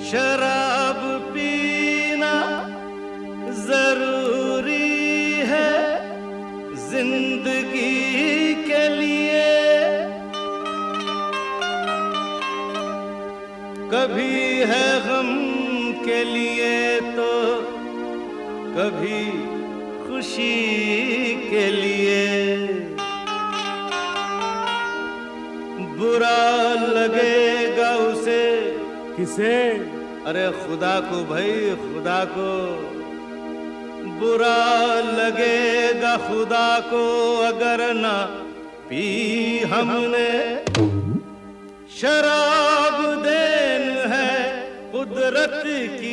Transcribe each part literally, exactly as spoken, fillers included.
शराब पीना जरूरी है जिंदगी के लिए। कभी है गम के लिए तो कभी खुशी के लिए। बुरा लगेगा उसे, किसे? अरे खुदा को भाई, खुदा को। बुरा लगेगा खुदा को अगर ना पी हमने। शराब देन है कुदरत की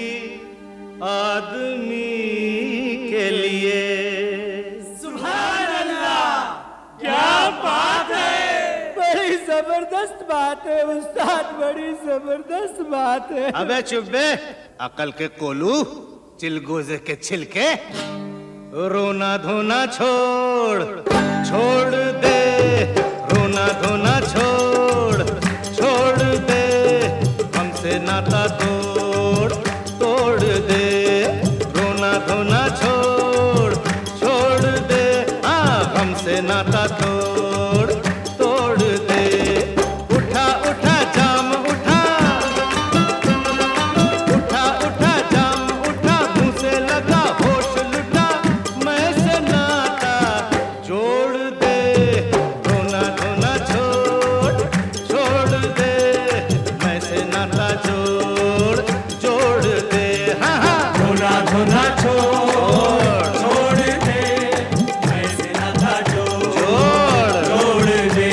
आदमी के लिए। सुभान अल्लाह, क्या बात है! बड़ी जबरदस्त बात है उस्ताद, बड़ी जबरदस्त बात है। अबे चुप बे, अकल के कोलू, चिलगोजे के छिलके। रोना धोना छोड़, छोड़ दे। रोना धोना छोड़, छोड़ दे। हमसे नाता तोड़, तोड़ दे। रोना धोना छोड़, छोड़ दे। हाँ, हमसे नाता तोड़, तोड़ दे। उठा उठा जाम उठा, उठा उठा जाम उठा। मुंह से लगा होश लुटा, मैं से नाता जोड़ दे। रोना धोना छोड़, छोड़ दे। मैं से नाता जोड़, जोड़ दे। हाँ हाँ, रोना धोना छोड़, छोड़ दे। मैं से नाता जोड़, जोड़। जोड़ दे।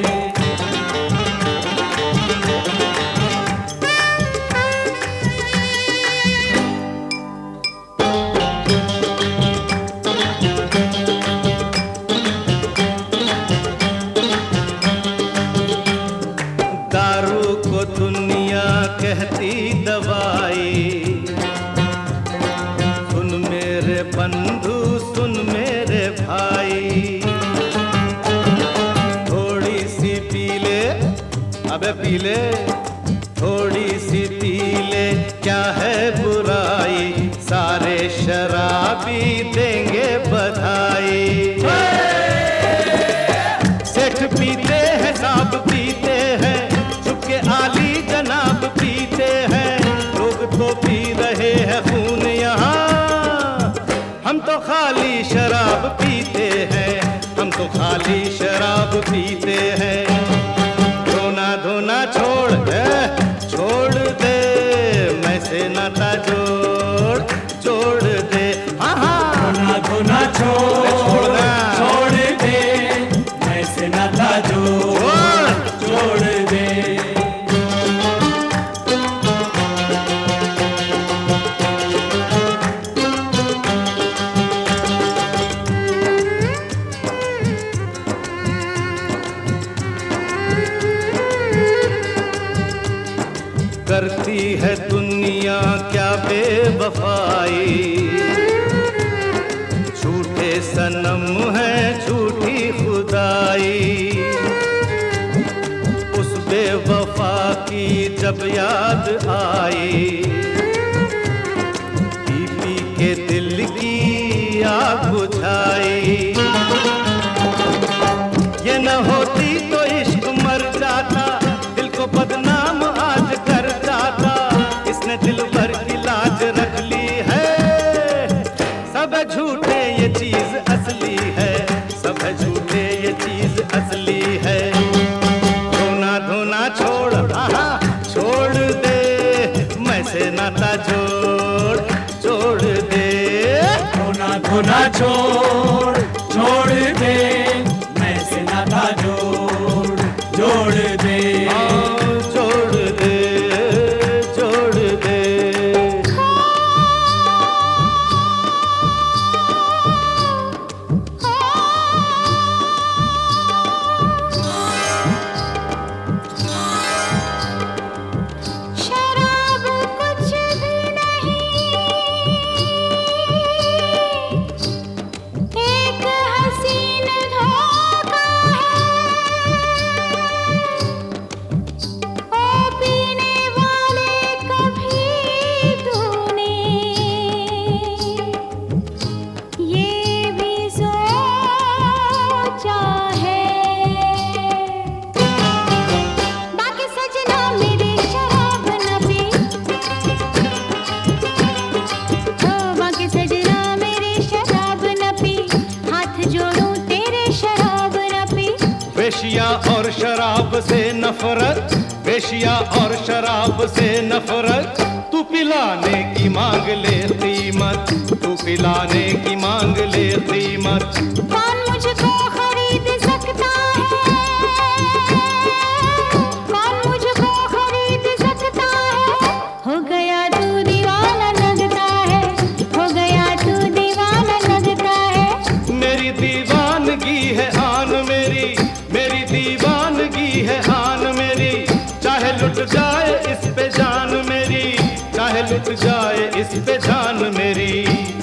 दारू को दुनिया कहती दवाई। सुन मेरे बंधु, सुन मेरे भाई। थोड़ी सी पी ले, अबे पी ले। थोड़ी सी पी ले, क्या है बुराई। सारे शराबी देंगे बधाई। सेठ पीते हैं, साहब पीते हैं, चुपके आली जनाब पीते हैं। लोग तो पी रहे हैं खून यहाँ, हम तो खाली शराब पीते हैं। हम तो खाली शराब पीते हैं। रोना धोना छोड़ दे, छोड़ दे। मैं से नाता जोड़, जोड़ दे। हाँ हाँ, रोना धोना छोड़, छोड़ना। छोड़ दे। मैं से नाता जोड़, जोड़ दे। करती है दुनिया क्या बेवफाई। झूठे सनम है, झूठी खुदाई। उस बेवफा की जब याद आई, पी पी के दिल की आग बुझाई। ये न होती तो इश्क मर जाता, दिल को बदनाम आज कर जाता। इसने दिल भर की लाज रख ली है। सब झूठे ये चीज असली है, सब झूठे ये चीज असली है। रोना धोना छोड़, आहा छोड़ दे। मैं से नाता जोड़, जोड़ दे। रोना धोना छोड़, छोड़ दे। मैं से नाता जोड़, जोड़ दे। जोड़ दे, जोड़ दे। शराब कुछ भी नहीं, से नफरत, वेश्या और शराब से नफरत। तू पिलाने की मांग ले कीमत, तू पिलाने की मांग ले कीमत। कौन मुझको खरीद सकता है, कौन मुझको खरीद सकता है। हो गया तू दीवाना लगता है, हो गया तू दीवाना लगता है। मेरी दीवानगी है आन मेरी, मेरी दीवानगी है आन मेरी। चाहे लुट जाए इस पे जान मेरी, चाहे लुट जाए इस पे जान मेरी।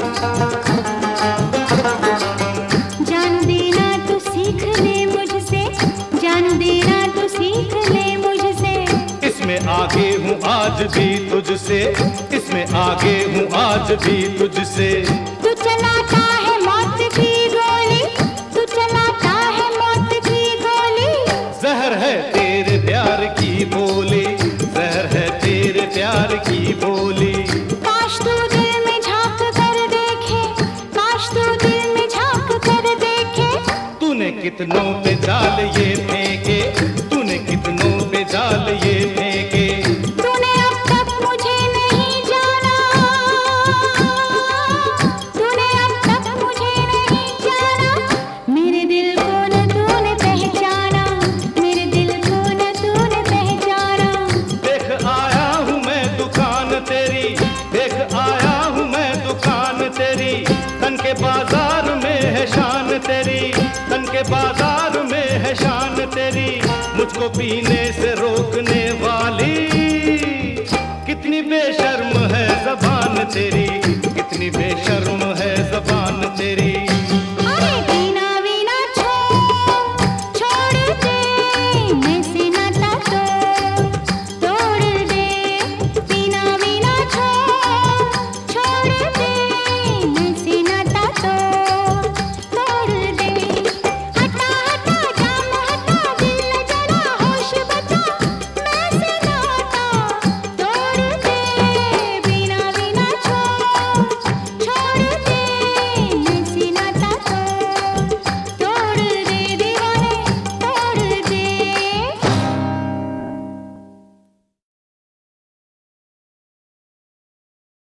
जान देना तू सीख ले मुझसे, जान देना तू सीख ले मुझसे। इसमें आगे हूँ आज भी तुझसे, इसमें आगे हूँ आज भी तुझसे। तू चलाता है मौत की गोली, तू चलाता है मौत की गोली। जहर है तेरे प्यार की बोली, जहर है तेरे प्यार की बोली। काश तू दिल में झांक कर देखे, काश तू दिल में झांक कर देखे। तूने कितनों पे जाल ये फेंके, तूने कितनों पे जाल ये फेंके। तूने अब तक मुझे नहीं जाना, तूने अब तक मुझे नहीं जाना। मेरे दिल को न तूने पहचाना, मेरे दिल को न तूने पहचाना। देख आया हूँ मैं दुकान तेरी, देख आया हूँ मैं दुकान तेरी। तन के बाजार में है शान तेरी, तन के बाजार में है शान तेरी। मुझको पीने से रोकने वाली, कितनी बेशर्म है ज़बान तेरी।